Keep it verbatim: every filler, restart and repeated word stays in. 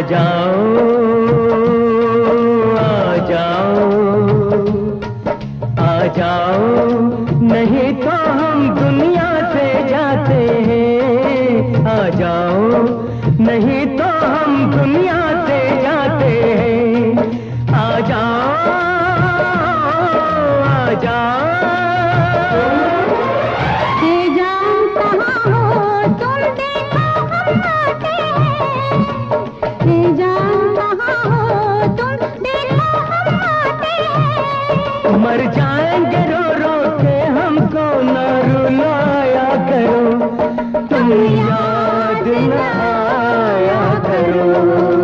जाओ आ जाओ आ जाओ, नहीं तो हम दुनिया से जाते हैं। आ जाओ, नहीं तो हम दुनिया से जाते हैं। आ जाओ आ जाओ। मर जाएंगे रो रो के, हमको न रुलाया करो, तुम याद न आया करो।